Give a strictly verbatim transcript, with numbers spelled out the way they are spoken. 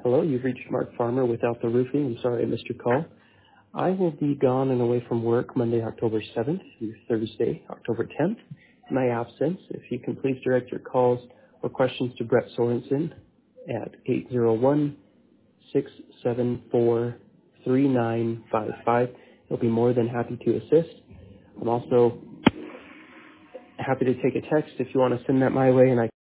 Hello, you've reached Mark Farmer without the roofing. I'm sorry I missed your call. I will be gone and away from work Monday, October seventh through Thursday, October tenth. In my absence, if you can please direct your calls or questions to Brett Sorensen at eight zero one, six seven four, three nine five five. He'll be more than happy to assist. I'm also happy to take a text if you want to send that my way, and I